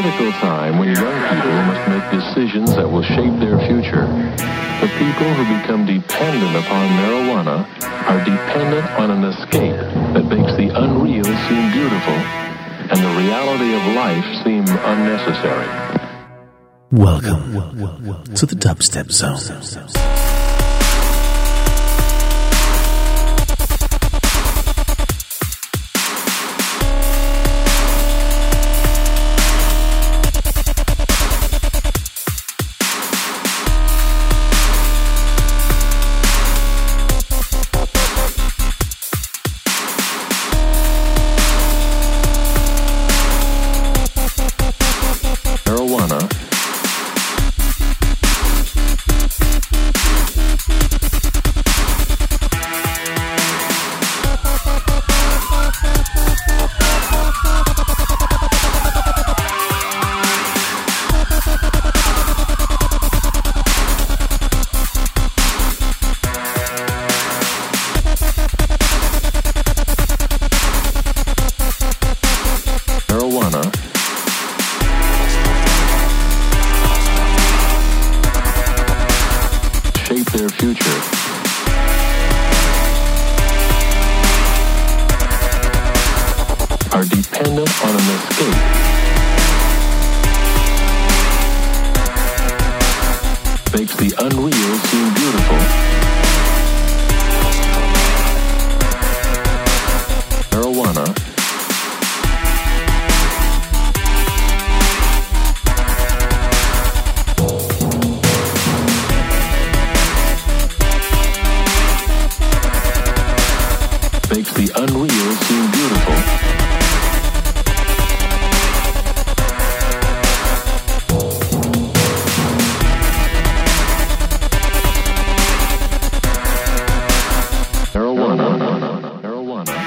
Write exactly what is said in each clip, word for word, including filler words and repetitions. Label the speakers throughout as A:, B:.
A: critical time when young people must make decisions that will shape their future. The people who become dependent upon marijuana are dependent on an escape that makes the unreal seem beautiful and the reality of life seem unnecessary.
B: Welcome to the Dubstep Zone.
A: Their future. Are dependent on an escape makes the unreal seem beautiful. Marijuana makes the unreal seem beautiful. Marijuana. Marijuana.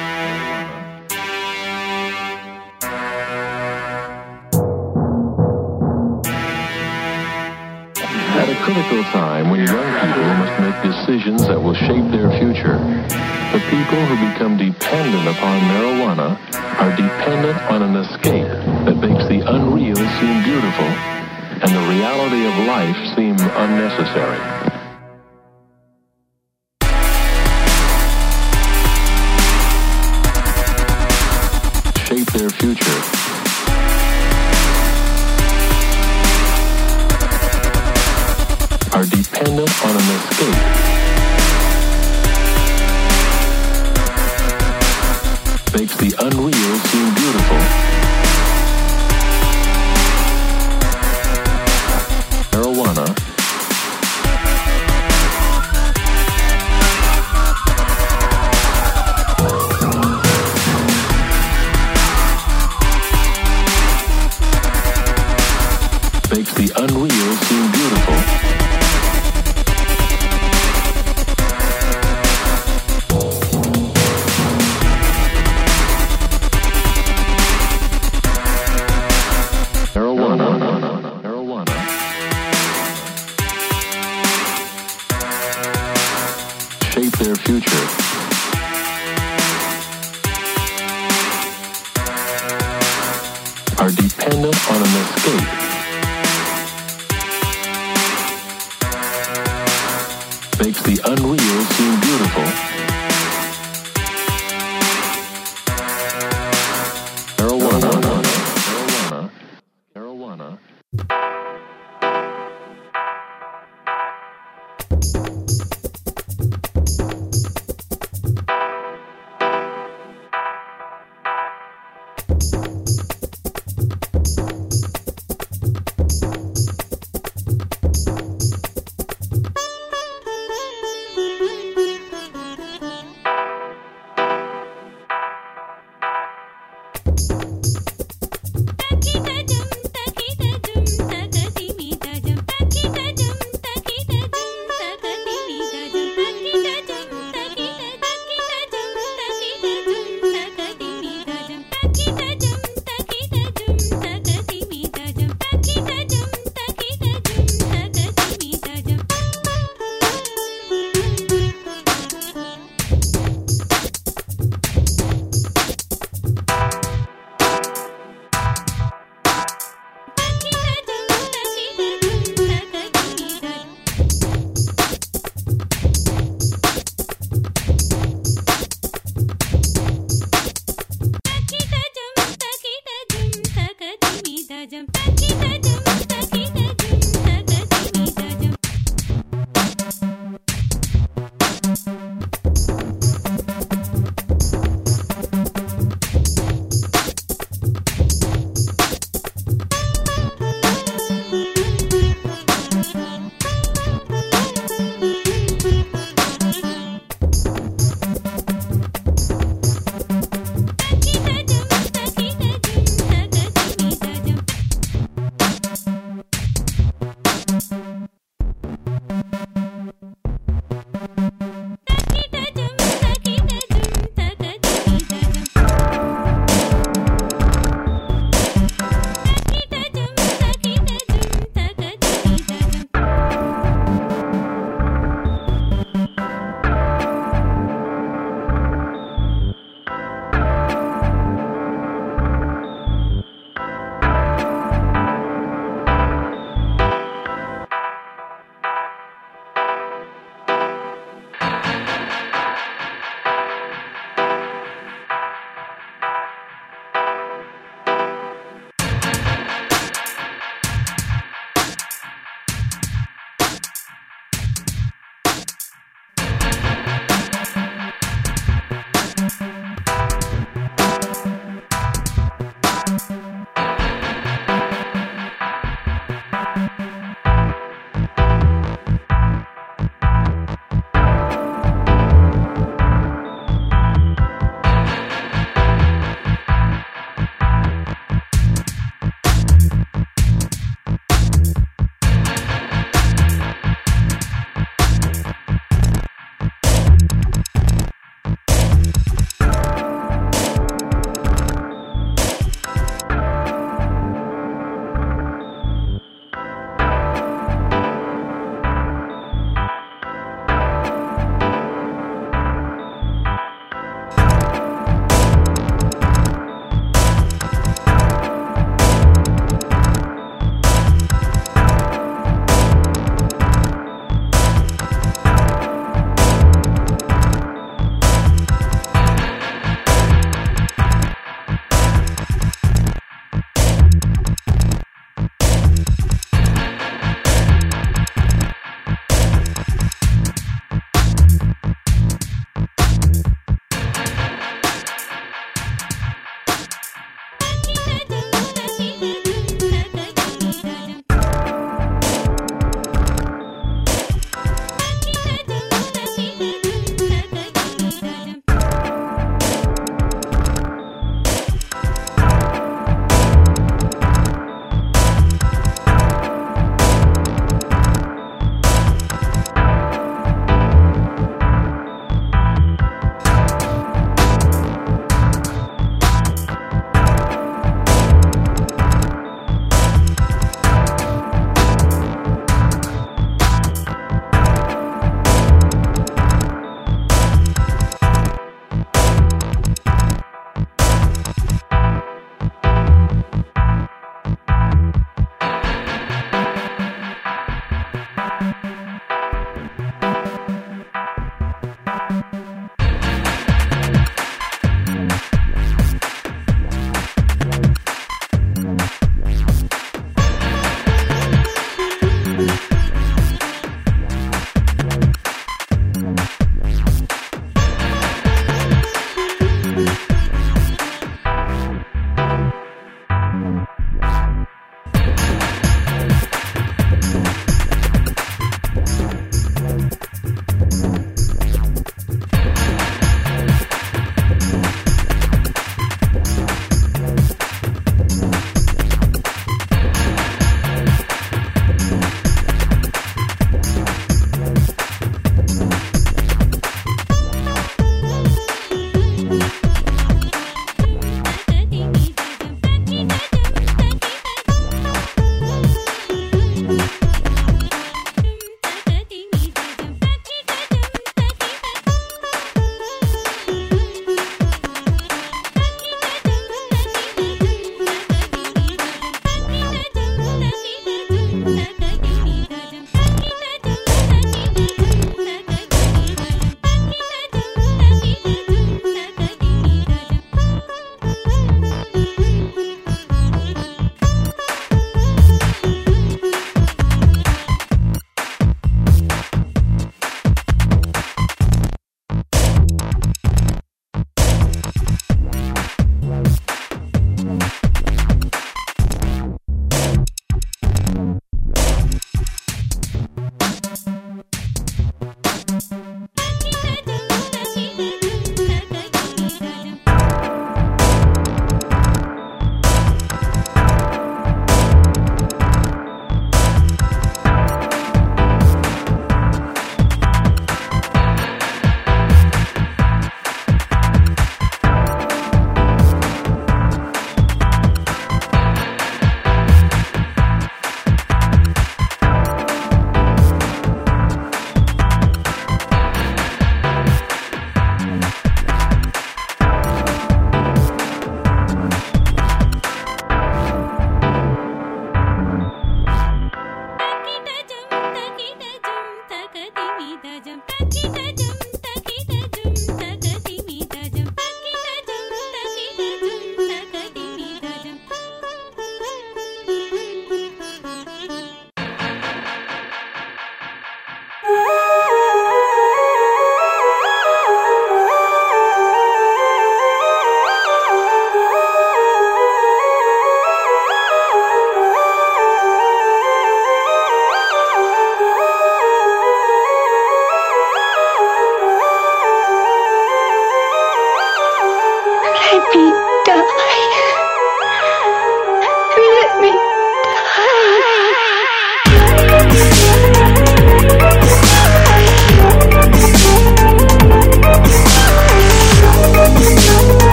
A: At a critical time when young people must make decisions that will shape their future, the people who become dependent upon marijuana are dependent on an escape that makes the unreal seem beautiful and the reality of life seem unnecessary. Shape their future. Are dependent on an escape makes the unreal seem beautiful. Marijuana makes the unreal seem beautiful. Shape their future. Are dependent on an escape makes the unreal seem beautiful. Marijuana. Marijuana. Marijuana.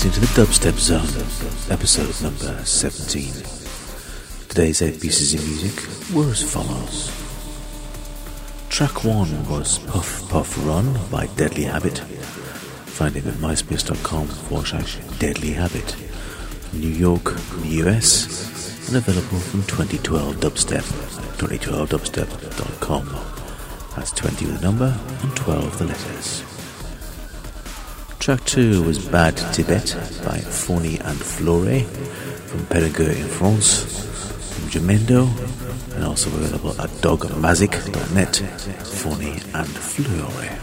B: listening to the Dubstep Zone, episode number seventeen. Today's eight pieces of music were as follows. Track one was Puff Puff Run by Deadly Habit. Find him at myspace.com forward slash Deadly Habit. New York, U S, and available from twenty twelve Dubstep at twenty twelve dubstep dot com. That's twenty with a number and twelve the letters. Track two was Bad Tibet by Fony and Flore from Perigueux in France, from Jamendo, and also available at dogmazic dot net, Fony and Flore.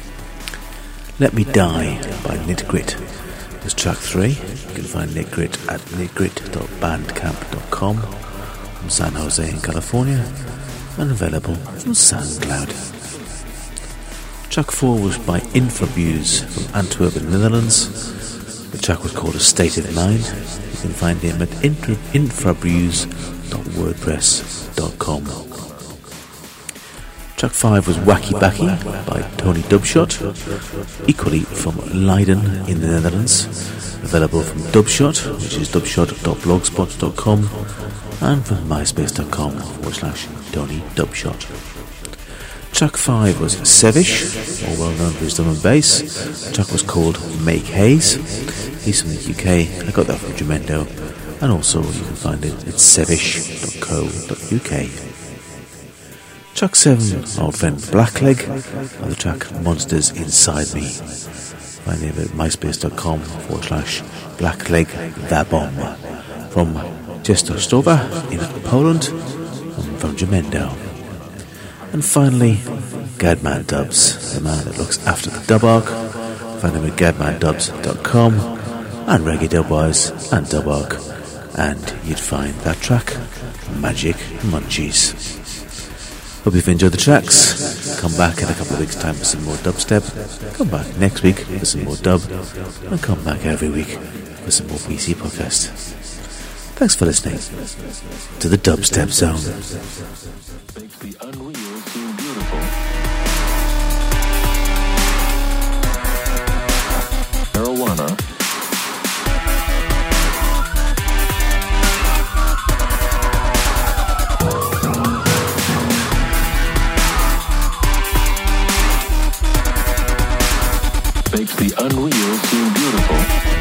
B: Let Me Die by Nitgrit is track three. You can find Nitgrit at nitgrit dot bandcamp dot com from San Jose in California and available from SoundCloud. Track four was by Infrabuse from Antwerp in the Netherlands. The track was called A State of Mind. You can find him at infrabuse dot wordpress dot com. Track five was Wacky Backy by Tony Dubshot, equally from Leiden in the Netherlands, available from Dubshot, which is dubshot dot blogspot dot com, and from myspace dot com forward slash Tony Dubshot. Track five was Sevish, more well known for his drum and bass. The track was called Make Haze. He's from the U K. I got that from Jamendo, and also you can find it at sevish dot co dot uk. Track seven, old friend Blackleg, and the track Monsters Inside Me. Find him at myspace.com forward slash Blackleg The Bomb. From Częstochowa in Poland, and from Jamendo. And finally, Gadman Dubs, the man that looks after the dub arc. Find him at gadman dubs dot com, and Reggae Dubwise and Dub Arc, and you'd find that track, Magic Munchies. Hope you've enjoyed the tracks. Come back in a couple of weeks' time for some more dubstep. Come back next week for some more dub. And come back every week for some more P C podcast. Thanks for listening to the Dubstep Zone.
A: Makes the unreal seem beautiful. Marijuana. Makes the unreal seem beautiful.